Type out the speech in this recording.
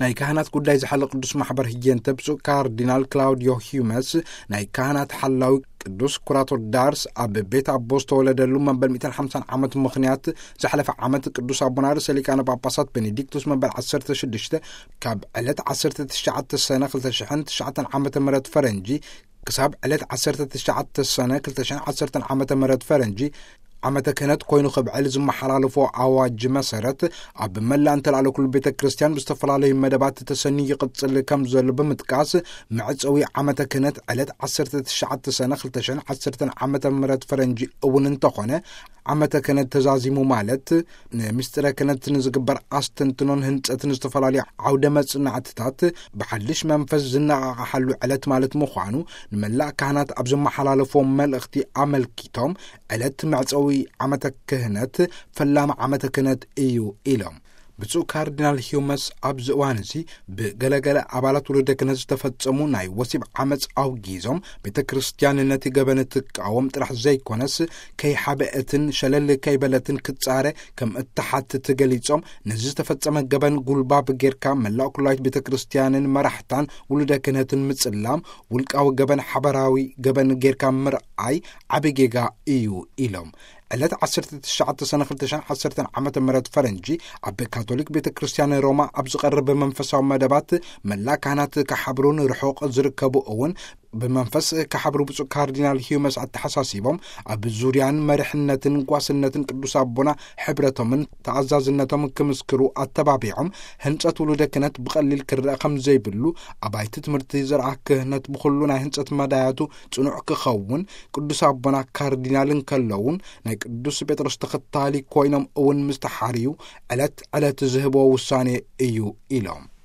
ናይ ካህናት ጉዳይ ዝሓለ ቅዱስ ማሕበር ህየንተ ብፁዕ ካርዲናል ክላውዲዮ ሂዩመስ ናይ ካህናት ሓላዊ ቅዱስ ኩራቶር ዳርስ ኣብ ቤት ኣቦ ዝተወለደሉ መበል 150 ዓመት ምኽንያት ዝሓለፈ ዓመት ቅዱስ አቡነ ርእሰ ሊቃነ ጳጳሳት ቤኔዲክቱስ መበል 16 ካብ ዕለት 19 ሰነ 2009 ዓመተ ምህረት ፈረንጂ ክሳብ ዕለት 19 ሰነ 2010 ዓመተ ምህረት ፈረንጂ ዓመተ ክህነት ኮይኑ ክብዕል ዝመሓላለፎ ኣዋጅ መሰረት ኣብ መላእ እንተላዕለ ኩሉ ቤተ ክርስቲያን ብዝተፈላለዩ መደባት ተሰኒ ይቕጽል ከም ዘሎ ብምጥቃስ መዕፀዊ ዓመተ ክህነት ዕለት 19 ሰነ 2010 ዓመተ ምህረት ፈረንጂ እውን እንተኾነ ዓመተ ክህነት ተዛዚሙ ማለት ንምስጢረ ክህነት ንዝግበር ኣስተንትኖን ህንጸትን ዝተፈላለዩ ዓውደ መጽናዕትታት ብሓድሽ መንፈስ ዝነቓቕሓሉ ዕለት ማለት ምዃኑ ንመላእ ካህናት ኣብ ዝመሓላለፎ መልእኽቲ ኣመልኪቶም ዕለት መዕፀዊ ዓመተ ክህነት ፈላማ ዓመተ ክህነት እዩ ኢሎም ብፁዕ ካርዲናል ሂዩመስ ኣብ ዝእዋን እዚ ብገለገለ ኣባላት ውልደ ክህነት ዝተፈጸሙ ናይ ወሲብ ዓመፅ ኣውጊዞም ቤተ ክርስቲያን ነቲ ገበን ትቃወም ጥራሕ ዘይኮነስ ከይሓበአትን ሸለል ከይበለትን ክጻረ ከም እተሓትት ገሊጾም ነዚ ዝተፈጸመ ገበን ጉልባብ ጌርካ መላእ ኩላዊት ቤተ ክርስቲያንን መራሕታን ውልደ ክህነትን ምጽላም ውልቃዊ ገበን ሓበራዊ ገበን ጌርካ ምርኣይ ዓብይ ጌጋ እዩ ኢሎም ዕለት 19 ሰነ 2010 ዓመተ ምህረት ፈረንጂ ኣብ ካቶሊክ ቤተ ክርስቲያን ሮማ ኣብ ዝቐርብ መንፈሳዊ መደባት መላእ ካህናት ከሓብሩን ርሑቕ ዝርከቡ እውን ብመንፈስ ከሓብሩ ብፁዕ ካርዲናል ሂዩመስ ኣተሓሳሲቦም ኣብ ዙርያን መሪሕነትን ጓስነትን ቅዱስ አቦና ሕብረቶምን ተኣዛዝነቶም ክምስክሩ ኣተባቢዖም ህንጸት ውሉደ ክህነት ብቐሊል ክርአ ከም ዘይብሉ ኣባይቲ ትምህርቲ ዘርዓ ክህነት ብኩሉ ናይ ህንጸት መዳያቱ ጽኑዕ ክኸውን ቅዱስ አቦና ካርዲናልን ከለውን ናይ ቅዱስ ጴጥሮስ ተኸታሊ ኮይኖም እውን ምስተሓርዩ ዕለት ዝህቦ ውሳኔ እዩ ኢሎም